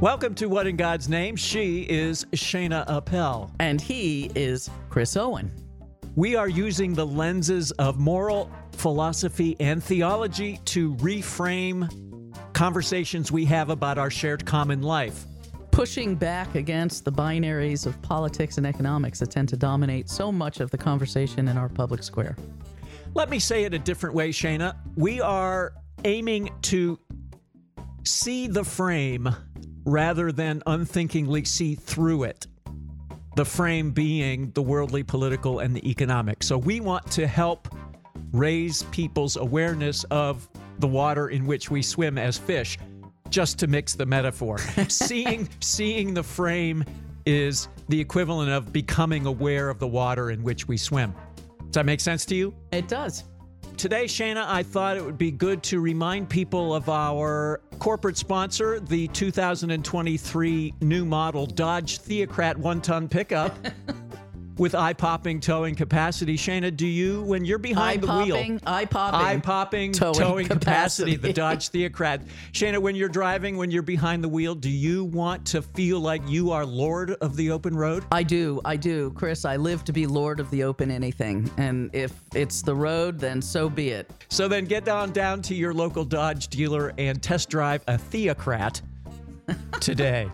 Welcome to What in God's Name. She is Shana Appel. And he is Chris Owen. We are using the lenses of moral philosophy and theology to reframe conversations we have about our shared common life. Pushing back against the binaries of politics and economics that tend to dominate so much of the conversation in our public square. Let me say it a different way, Shana. We are aiming to see the frame rather than unthinkingly see through it. The frame being the worldly, political, and the economic. So we want to help raise people's awareness of the water in which we swim as fish, just to mix the metaphor. Seeing the frame is the equivalent of becoming aware of the water in which we swim. Does that make sense to you? It does. Today, Shana, I thought it would be good to remind people of our corporate sponsor, the 2023 new model Dodge Theocrat one-ton pickup with eye-popping towing capacity. Shana, do you, when you're behind the wheel... Eye-popping towing capacity, the Dodge Theocrat. Shana, when you're driving, when you're behind the wheel, do you want to feel like you are Lord of the open road? I do. Chris, I live to be Lord of the open anything. And if it's the road, then so be it. So then get down to your local Dodge dealer and test drive a Theocrat today.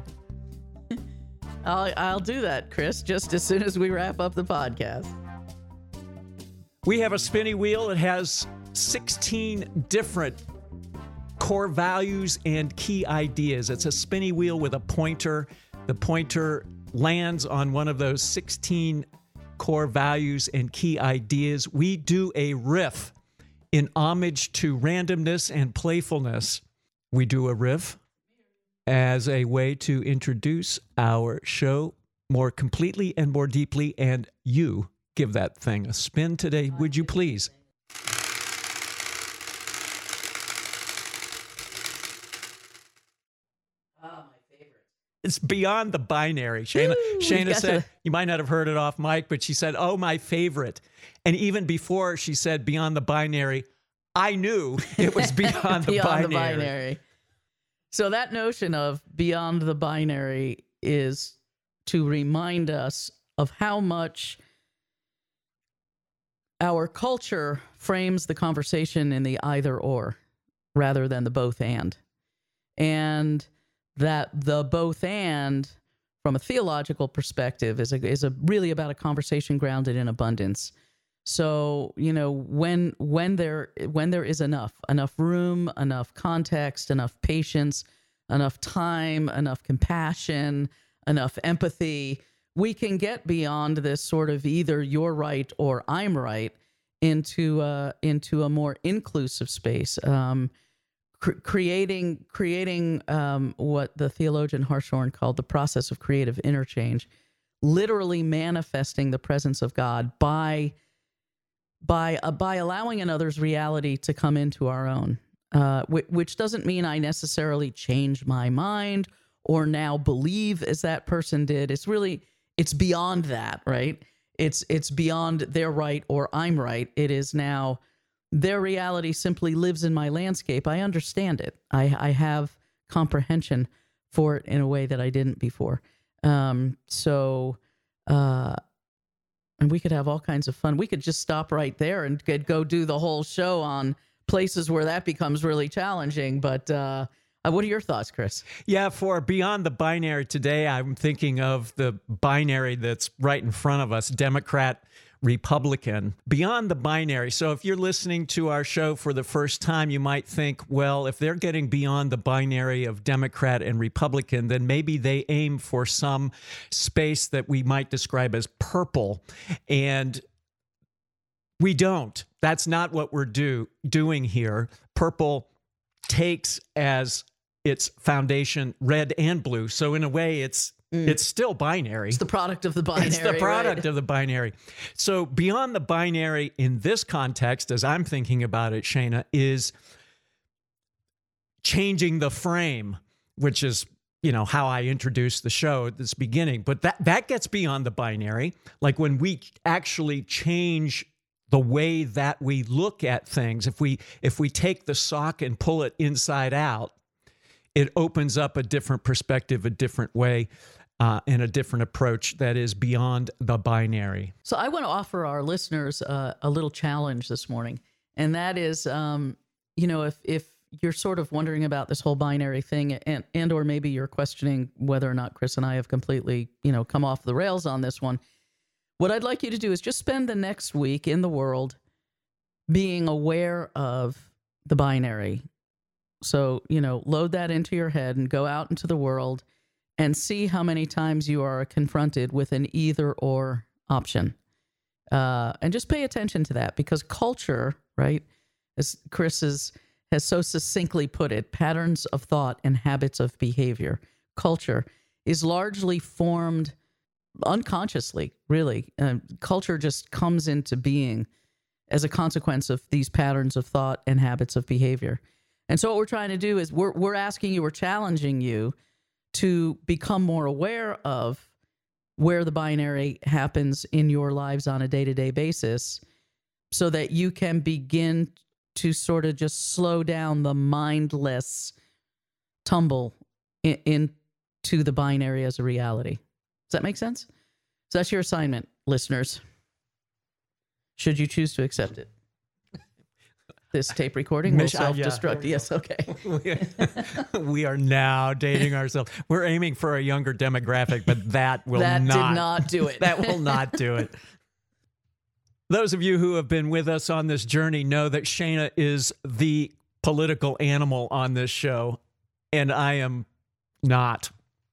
I'll do that, Chris, just as soon as we wrap up the podcast. We have a spinny wheel. It has 16 different core values and key ideas. It's a spinny wheel with a pointer. The pointer lands on one of those 16 core values and key ideas. We do a riff in homage to randomness and playfulness. We do a riff as a way to introduce our show more completely and more deeply, and you give that thing a spin today, would you please? My favorite. It's beyond the binary. Shana said, you might not have heard it off mic, but she said, oh, my favorite. And even before she said beyond the binary, I knew it was beyond the binary. So that notion of beyond the binary is to remind us of how much our culture frames the conversation in the either or rather than the both and. And that the both and, from a theological perspective, is really about a conversation grounded in abundance. So, you know, when there is enough room, enough context, enough patience, enough time, enough compassion, enough empathy, we can get beyond this sort of either you're right or I'm right into a more inclusive space, creating what the theologian Hartshorne called the process of creative interchange, literally manifesting the presence of God by allowing another's reality to come into our own, which doesn't mean I necessarily change my mind or now believe as that person did. It's beyond that, right? It's beyond they're right or I'm right. It is now their reality simply lives in my landscape. I understand it. I have comprehension for it in a way that I didn't before. And we could have all kinds of fun. We could just stop right there and go do the whole show on places where that becomes really challenging. But what are your thoughts, Chris? Yeah, for Beyond the Binary today, I'm thinking of the binary that's right in front of us, Democrat, Republican. Beyond the binary. So if you're listening to our show for the first time, you might think, well, if they're getting beyond the binary of Democrat and Republican, then maybe they aim for some space that we might describe as purple. And we don't. That's not what we're doing here. Purple takes as its foundation red and blue. So in a way, it's still binary. It's the product of the binary. It's the product right? of the binary. So beyond the binary in this context, as I'm thinking about it, Shana, is changing the frame, which is, how I introduced the show at this beginning. But that gets beyond the binary. Like when we actually change the way that we look at things, if we take the sock and pull it inside out, it opens up a different perspective, a different way, and a different approach that is beyond the binary. So I want to offer our listeners a little challenge this morning, and that is, if you're sort of wondering about this whole binary thing, and or maybe you're questioning whether or not Chris and I have completely, come off the rails on this one, what I'd like you to do is just spend the next week in the world being aware of the binary. So, load that into your head and go out into the world and see how many times you are confronted with an either or option. And just pay attention to that, because culture, right, as Chris has so succinctly put it, patterns of thought and habits of behavior. Culture is largely formed unconsciously, really. Culture just comes into being as a consequence of these patterns of thought and habits of behavior. And so what we're trying to do is we're asking you, we're challenging you to become more aware of where the binary happens in your lives on a day-to-day basis, so that you can begin to sort of just slow down the mindless tumble into the binary as a reality. Does that make sense? So that's your assignment, listeners, should you choose to accept it. This tape recording will self-destruct. Yes, okay. We are now dating ourselves. We're aiming for a younger demographic, but that did not do it. That will not do it. Those of you who have been with us on this journey know that Shana is the political animal on this show, and I am not.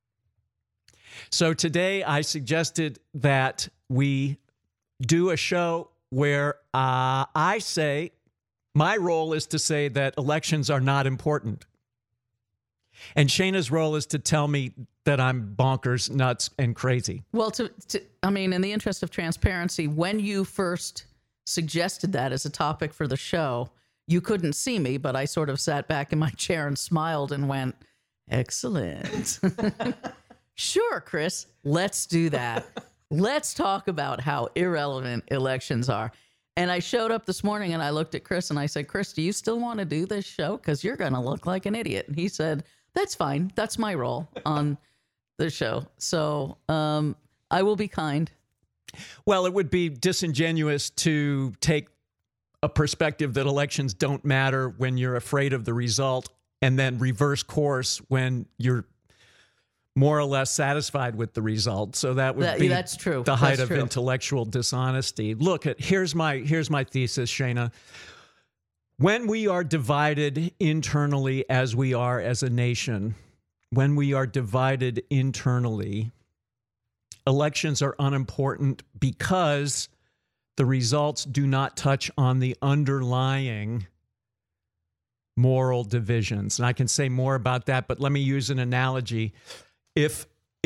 So today I suggested that we do a show where I say, my role is to say that elections are not important. And Shana's role is to tell me that I'm bonkers, nuts, and crazy. Well, in the interest of transparency, when you first suggested that as a topic for the show, you couldn't see me, but I sort of sat back in my chair and smiled and went, excellent. Sure, Chris, let's do that. Let's talk about how irrelevant elections are. And I showed up this morning and I looked at Chris and I said, Chris, do you still want to do this show? Because you're going to look like an idiot. And he said, that's fine. That's my role on the show. So I will be kind. Well, it would be disingenuous to take a perspective that elections don't matter when you're afraid of the result, and then reverse course when you're more or less satisfied with the result. So that's true. The height of intellectual dishonesty. Look, here's my thesis, Shana. When we are divided internally, as we are as a nation, when we are divided internally, elections are unimportant because the results do not touch on the underlying moral divisions. And I can say more about that, but let me use an analogy. If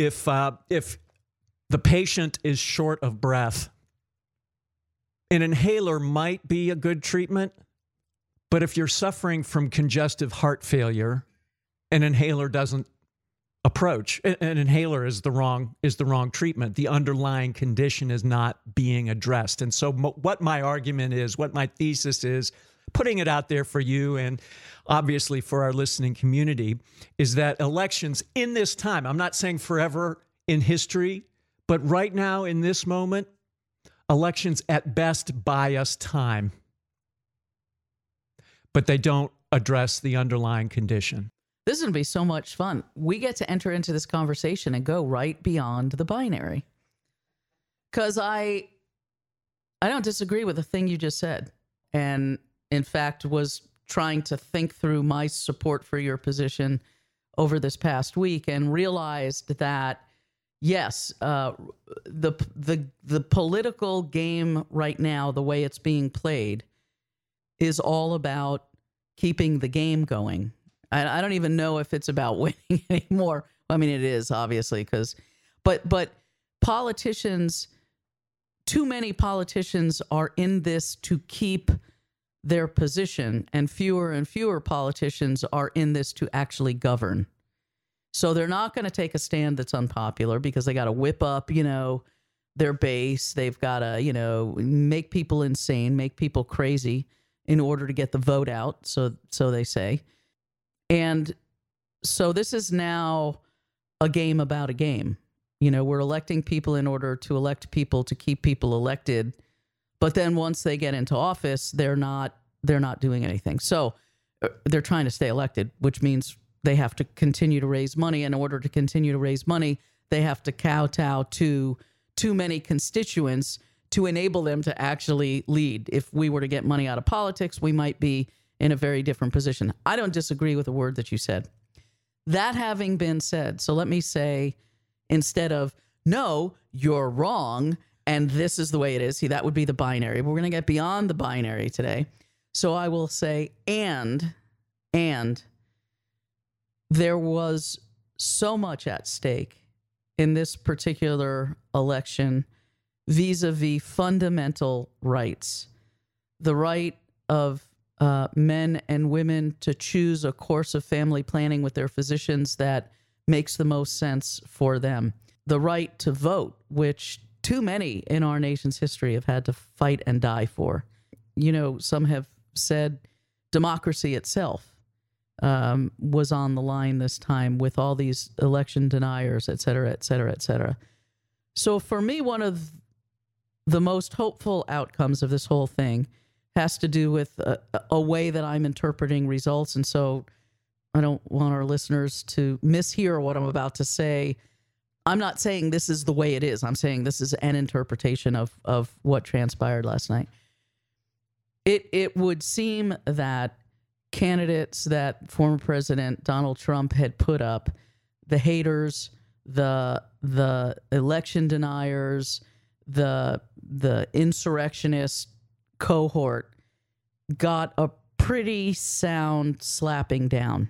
the patient is short of breath, an inhaler might be a good treatment, but if you're suffering from congestive heart failure, an inhaler doesn't approach. An inhaler is the wrong treatment. The underlying condition is not being addressed. And so what my argument is, what my thesis is, putting it out there for you and obviously for our listening community, is that elections in this time, I'm not saying forever in history, but right now in this moment, elections at best buy us time, but they don't address the underlying condition. This is going to be so much fun. We get to enter into this conversation and go right beyond the binary. Because I don't disagree with the thing you just said. And in fact, was trying to think through my support for your position over this past week and realized that, yes, the political game right now, the way it's being played, is all about keeping the game going. I don't even know if it's about winning anymore. I mean, it is, obviously, but politicians, too many politicians are in this to keep their position, and fewer politicians are in this to actually govern. So they're not going to take a stand that's unpopular because they got to whip up, their base. They've got to, make people insane, make people crazy in order to get the vote out. So they say. And So this is now a game about a game. You know, we're electing people in order to elect people to keep people elected. But then once they get into office, they're not doing anything. So they're trying to stay elected, which means they have to continue to raise money. In order to continue to raise money, they have to kowtow to too many constituents to enable them to actually lead. If we were to get money out of politics, we might be in a very different position. I don't disagree with a word that you said. That having been said, so let me say, instead of, no, you're wrong, and this is the way it is, see, that would be the binary. We're going to get beyond the binary today. So I will say, and there was so much at stake in this particular election vis-a-vis fundamental rights. The right of men and women to choose a course of family planning with their physicians that makes the most sense for them. The right to vote, which too many in our nation's history have had to fight and die for. You know, some have said democracy itself was on the line this time with all these election deniers, et cetera, et cetera, et cetera. So for me, one of the most hopeful outcomes of this whole thing has to do with a way that I'm interpreting results. And so I don't want our listeners to mishear what I'm about to say. I'm not saying this is the way it is. I'm saying this is an interpretation of what transpired last night. It would seem that candidates that former President Donald Trump had put up, the haters, the election deniers, the insurrectionist cohort, got a pretty sound slapping down.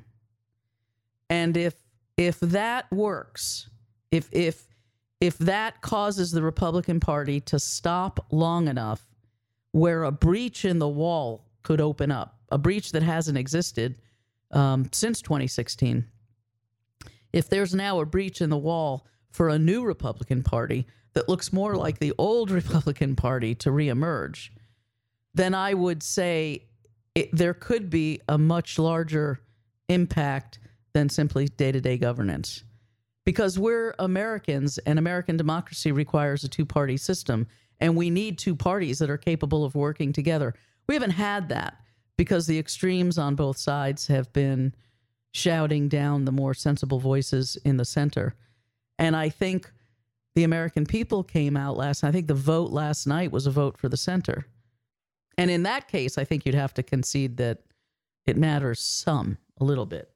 And if that works, if that causes the Republican Party to stop long enough where a breach in the wall could open up, a breach that hasn't existed since 2016, if there's now a breach in the wall for a new Republican Party that looks more like the old Republican Party to reemerge, then I would say there could be a much larger impact than simply day-to-day governance. Because we're Americans, and American democracy requires a two-party system, and we need two parties that are capable of working together. We haven't had that because the extremes on both sides have been shouting down the more sensible voices in the center. And I think the American people came out I think the vote last night was a vote for the center. And in that case, I think you'd have to concede that it matters a little bit.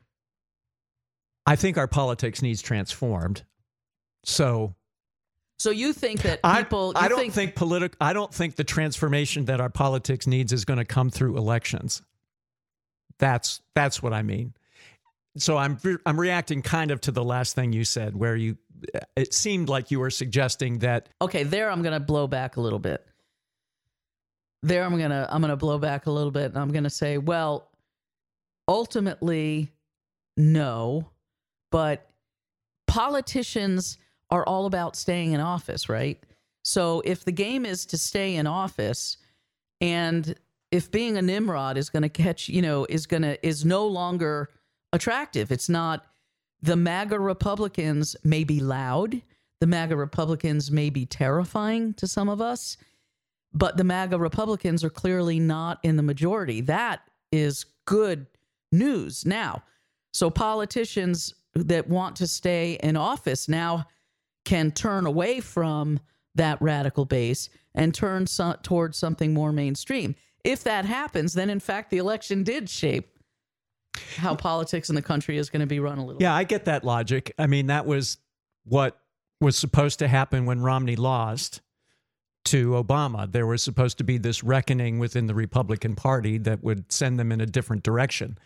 I think our politics needs transformed. So you think that people? I don't think the transformation that our politics needs is going to come through elections. That's what I mean. So I'm reacting kind of to the last thing you said, where it seemed like you were suggesting that. Okay, there I'm going to blow back a little bit. I'm going to blow back a little bit, and I'm going to say, well, ultimately, no, but politicians are all about staying in office, right? So if the game is to stay in office, and if being a Nimrod is going to catch, is no longer attractive, it's not. The MAGA Republicans may be loud. The MAGA Republicans may be terrifying to some of us, but the MAGA Republicans are clearly not in the majority. That is good news now. So politicians that want to stay in office now can turn away from that radical base and turn towards something more mainstream. If that happens, then in fact the election did shape how politics in the country is going to be run a little. Yeah, I get that logic. I mean, that was what was supposed to happen when Romney lost to Obama. There was supposed to be this reckoning within the Republican Party that would send them in a different direction.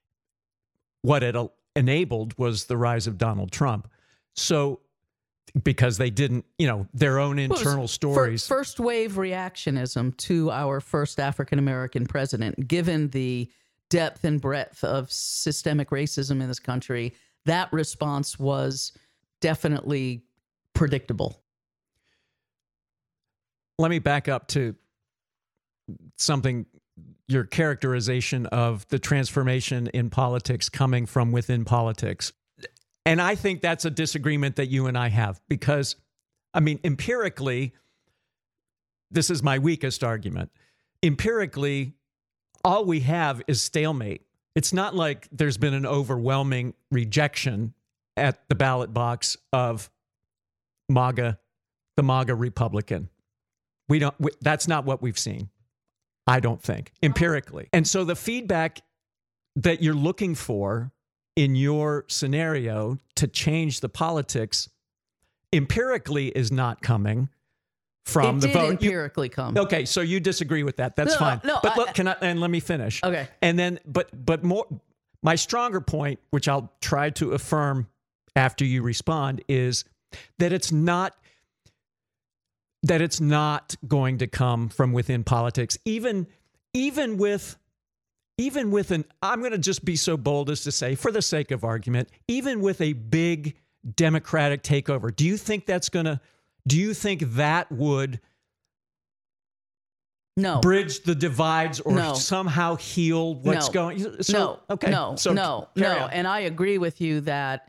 What it enabled was the rise of Donald Trump. So, because they didn't, their own internal stories. First wave reactionism to our first African-American president, given the depth and breadth of systemic racism in this country, that response was definitely predictable. Let me back up to something your characterization of the transformation in politics coming from within politics. And I think that's a disagreement that you and I have because, I mean, empirically, this is my weakest argument. Empirically, all we have is stalemate. It's not like there's been an overwhelming rejection at the ballot box of MAGA, the MAGA Republican. That's not what we've seen, I don't think, empirically. And so the feedback that you're looking for in your scenario to change the politics empirically is not coming from the vote. Empirically come. Okay, so you disagree with that. That's fine. No, but look, and let me finish. Okay. And then, but more, my stronger point, which I'll try to affirm after you respond, is that it's not going to come from within politics, even with an, I'm going to just be so bold as to say, for the sake of argument, even with a big Democratic takeover, do you think that would bridge the divides or somehow heal what's going? So, no. And I agree with you that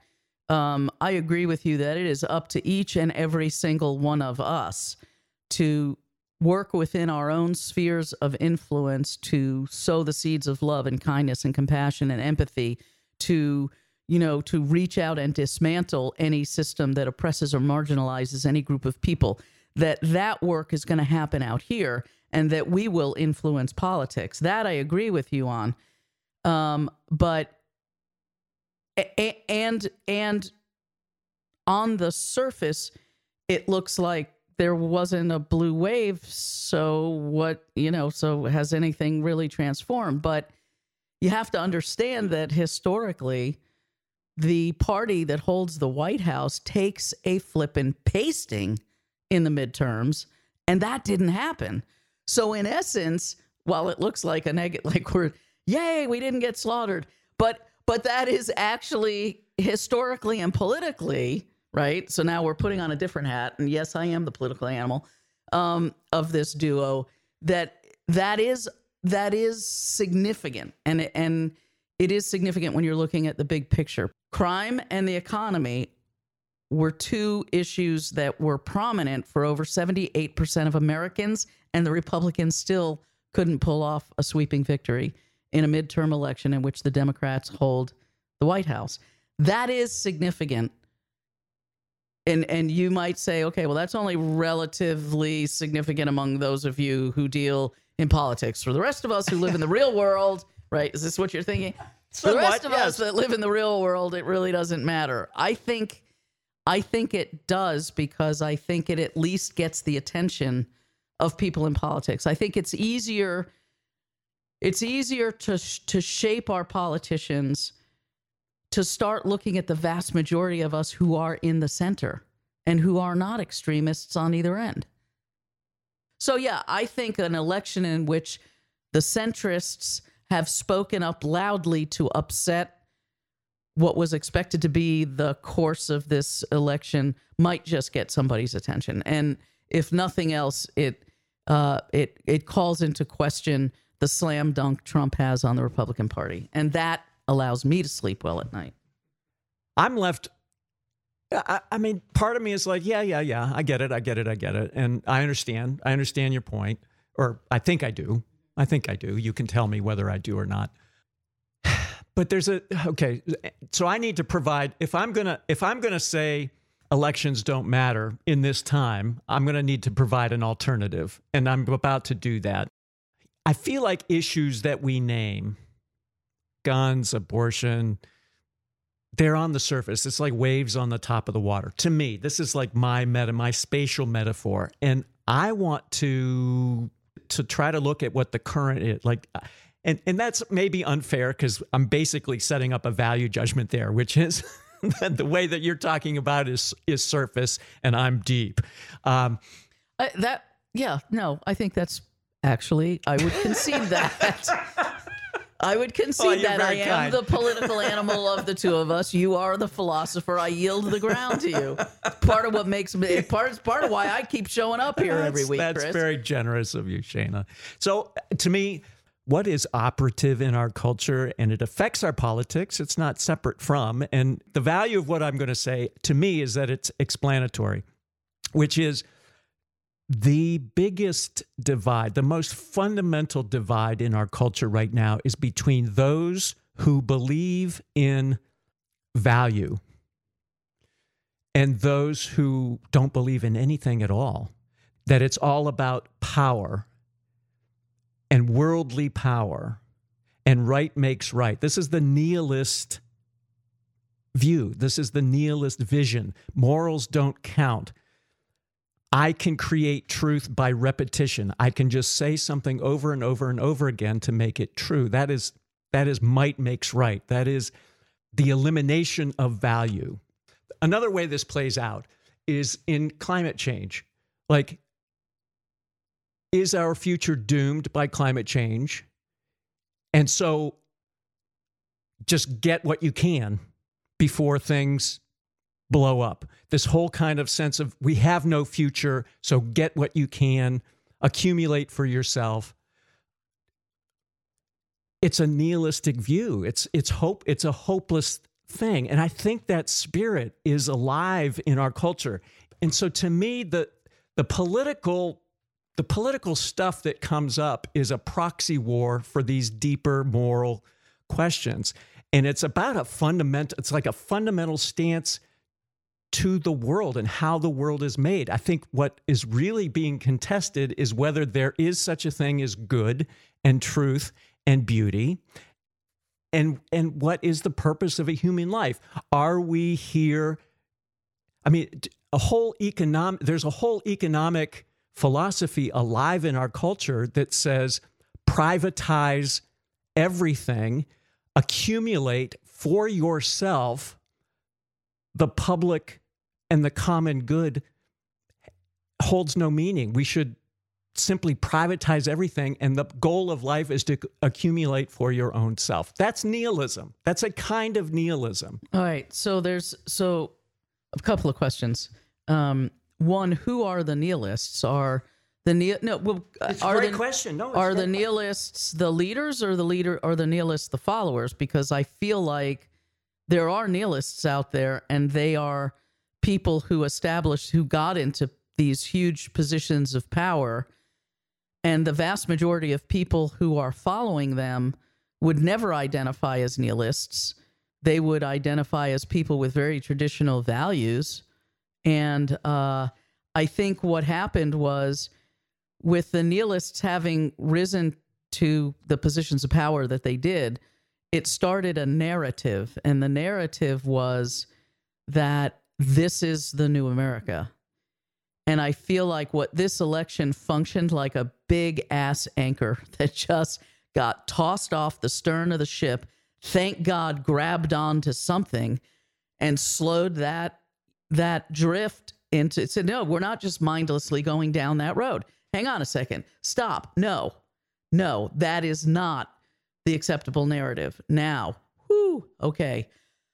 it is up to each and every single one of us to work within our own spheres of influence to sow the seeds of love and kindness and compassion and empathy, to reach out and dismantle any system that oppresses or marginalizes any group of people. That work is going to happen out here, and that we will influence politics. That I agree with you on. But on the surface, it looks like there wasn't a blue wave. So has anything really transformed? But you have to understand that historically, the party that holds the White House takes a flippin' pasting in the midterms, and that didn't happen. So in essence, while it looks like a negative, like we didn't get slaughtered, but that is actually historically and politically, right? So now we're putting on a different hat, and yes, I am the political animal of this duo. That is significant, and it is significant when you're looking at the big picture. Crime and the economy were two issues that were prominent for over 78% of Americans, and the Republicans still couldn't pull off a sweeping victory in a midterm election in which the Democrats hold the White House. That is significant. And you might say, okay, well, that's only relatively significant among those of you who deal in politics. For the rest of us who live in the real world, right? Is this what you're thinking? For the rest of us that live in the real world, it really doesn't matter. I think it does, because I think it at least gets the attention of people in politics. I think it's easier to shape our politicians to start looking at the vast majority of us who are in the center and who are not extremists on either end. So yeah, I think an election in which the centrists have spoken up loudly to upset what was expected to be the course of this election might just get somebody's attention. And if nothing else, it calls into question the slam dunk Trump has on the Republican Party. And that allows me to sleep well at night. I'm left. I mean, part of me is like, yeah. I get it. And I understand your point, or I think I do. You can tell me whether I do or not. But so I need to provide, if I'm going to say elections don't matter in this time, I'm going to need to provide an alternative, and I'm about to do that. I feel like issues that we name, guns, abortion, they're on the surface. It's like waves on the top of the water. To me, this is like my spatial metaphor. And I want to try to look at what the current is like. And that's maybe unfair, because I'm basically setting up a value judgment there, which is the way that you're talking about is surface and I'm deep. I think that's actually, I would concede that. I would concede that I am the political animal of the two of us. You are the philosopher. I yield the ground to you. Part of what makes me, part of why I keep showing up here every week, That's Chris. Very generous of you, Shana. So to me, what is operative in our culture, and it affects our politics. It's not separate from. And the value of what I'm going to say to me is that it's explanatory, which is the biggest divide, the most fundamental divide in our culture right now is between those who believe in value and those who don't believe in anything at all, that it's all about power and worldly power, and right makes right. This is the nihilist view. This is the nihilist vision. Morals don't count. I can create truth by repetition. I can just say something over and over and over again to make it true. That is might makes right. That is the elimination of value. Another way this plays out is in climate change. Like, is our future doomed by climate change? And so just get what you can before things blow up. This whole kind of sense of we have no future, so get what you can, accumulate for yourself. It's a nihilistic view. It's hope. It's a hopeless thing. And I think that spirit is alive in our culture. And so to me, the political stuff that comes up is a proxy war for these deeper moral questions. And it's about it's like a fundamental stance to the world and how the world is made. I think what is really being contested is whether there is such a thing as good and truth and beauty, and what is the purpose of a human life? Are we here? I mean, there's a whole economic philosophy alive in our culture that says privatize everything, accumulate for yourself. The public and the common good holds no meaning. We should simply privatize everything, and the goal of life is to accumulate for your own self. That's nihilism. That's a kind of nihilism. All right. So a couple of questions. One, who are the nihilists? Are the question. No, are the nihilists the leaders, or the nihilists the followers? Because I feel like there are nihilists out there, and they are people who got into these huge positions of power, and the vast majority of people who are following them would never identify as nihilists. They would identify as people with very traditional values. And I think what happened was, with the nihilists having risen to the positions of power that they did, it started a narrative. And the narrative was that this is the new America. And I feel like what this election functioned like a big ass anchor that just got tossed off the stern of the ship, thank God grabbed onto something and slowed that drift into, said, no, we're not just mindlessly going down that road. Hang on a second. Stop. No, that is not the acceptable narrative. Now, okay.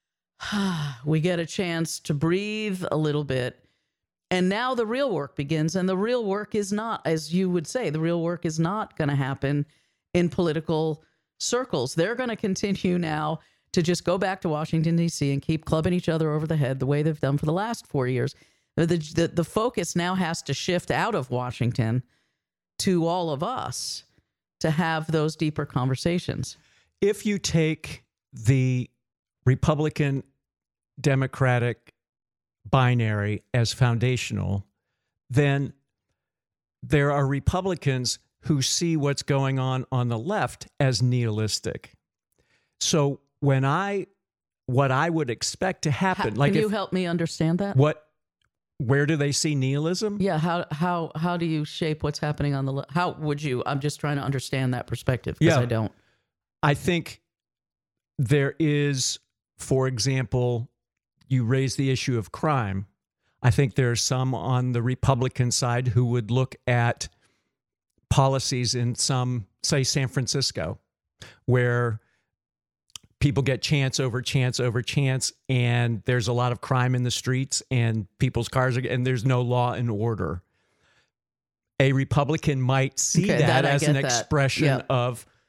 We get a chance to breathe a little bit. And now the real work begins. And the real work is not, as you would say, the real work is not going to happen in political circles. They're going to continue now to just go back to Washington, D.C. and keep clubbing each other over the head the way they've done for the last 4 years. The focus now has to shift out of Washington to all of us to have those deeper conversations. If you take the Republican Democratic binary as foundational, then there are Republicans who see what's going on the left as nihilistic. So what I would expect to happen, can you help me understand that? Where do they see nihilism? Yeah, how do you shape what's happening on the left? How would you? I'm just trying to understand that perspective, because I don't. I think there is, for example, you raise the issue of crime. I think there are some on the Republican side who would look at policies in say San Francisco, where people get chance over chance over chance, and there's a lot of crime in the streets, and people's cars and there's no law and order. A Republican might see that as an expression of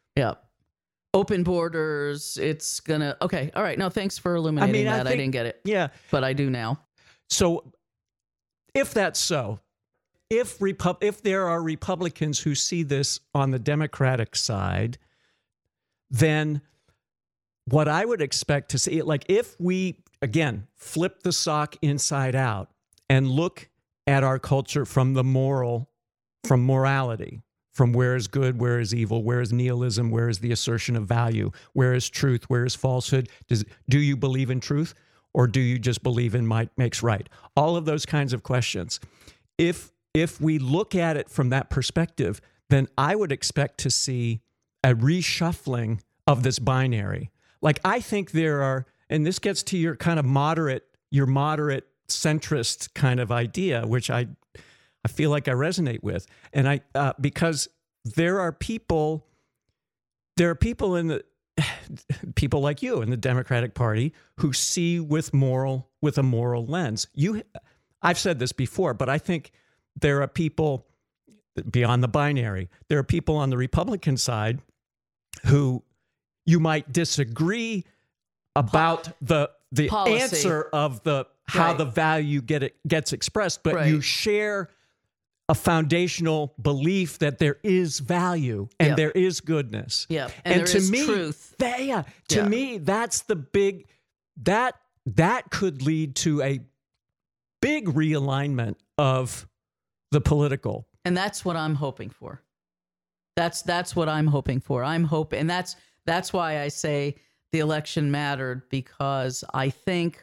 Yeah. Open borders. It's gonna. Okay. All right. No, thanks for illuminating that. I didn't get it. Yeah. But I do now. So if that's so, if there are Republicans who see this on the Democratic side, then what I would expect to see, like if we, again, flip the sock inside out and look at our culture from morality, from where is good, where is evil, where is nihilism, where is the assertion of value, where is truth, where is falsehood, do you believe in truth or do you just believe in might makes right? All of those kinds of questions. If we look at it from that perspective, then I would expect to see a reshuffling of this binary. Like I think there are, and this gets to your kind of moderate centrist kind of idea, which I feel like I resonate with. And because there are people in the people like you in the Democratic Party who see with a moral lens. I've said this before, but I think there are people beyond the binary. There are people on the Republican side who you might disagree about the policy. Answer of how the value gets expressed, but you share a foundational belief that there is value and there is goodness. Yeah. And there is truth. To me, that's the big, that could lead to a big realignment of the political. And that's what I'm hoping for. That's what I'm hoping for. And that's why I say the election mattered, because I think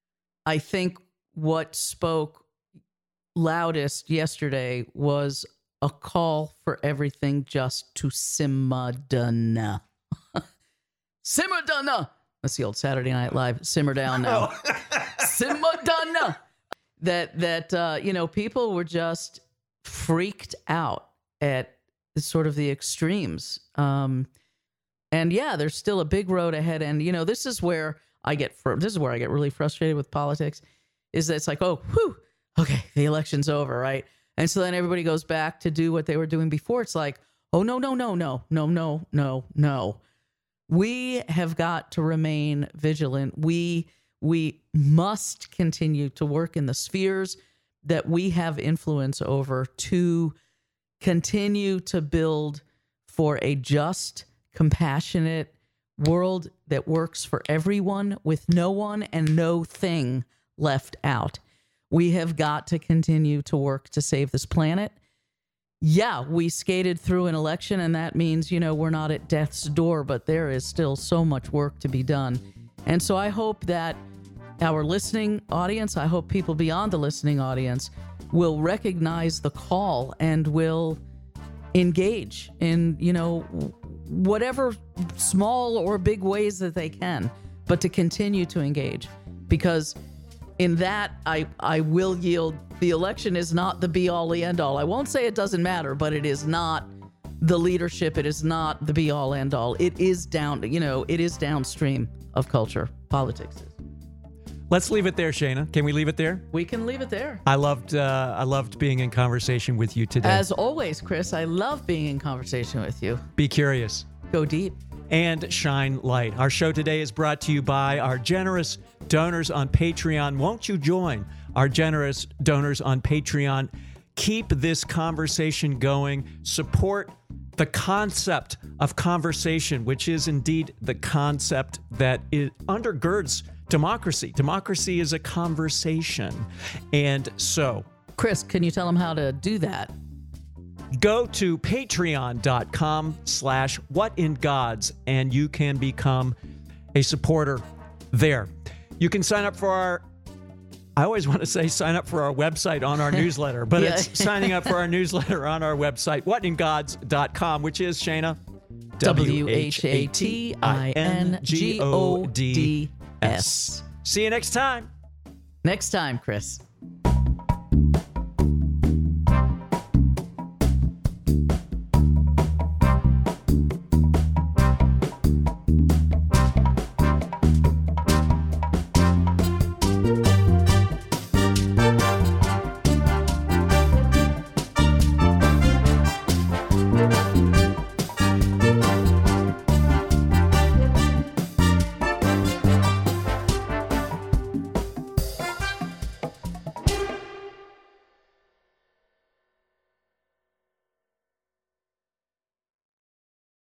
what spoke loudest yesterday was a call for everything just to simmer down. Simmer down. That's the old Saturday Night Live. Simmer down now. Simmer down. That people were just freaked out at sort of the extremes. And yeah, there's still a big road ahead. And this is where I get really frustrated with politics, is that it's like, oh, whew, okay, the election's over, right? And so then everybody goes back to do what they were doing before. It's like, oh, no. We have got to remain vigilant. We must continue to work in the spheres that we have influence over to continue to build for a just, compassionate world that works for everyone, with no one and no thing left out. We have got to continue to work to save this planet. Yeah, we skated through an election, and that means, we're not at death's door, but there is still so much work to be done. And so I hope that our listening audience, I hope people beyond the listening audience will recognize the call and will engage in, whatever small or big ways that they can, but to continue to engage. Because in that, I will yield. The election is not the be-all, the end-all. I won't say it doesn't matter, but it is not the leadership. It is not the be-all, end-all. It is it is downstream of culture. Politics is. Let's leave it there, Shana. Can we leave it there? We can leave it there. I loved being in conversation with you today. As always, Chris, I love being in conversation with you. Be curious. Go deep. And shine light. Our show today is brought to you by our generous donors on Patreon. Won't you join our generous donors on Patreon? Keep this conversation going. Support the concept of conversation, which is indeed the concept that undergirds democracy. Democracy is a conversation. And so, Chris, can you tell them how to do that? Go to patreon.com/whatingods and you can become a supporter there. You can sign up for I always want to say sign up for our website on our newsletter, but it's signing up for our newsletter on our website, whatingods.com, which is, Shana, WHATINGODS. See you next time. Next time, Chris.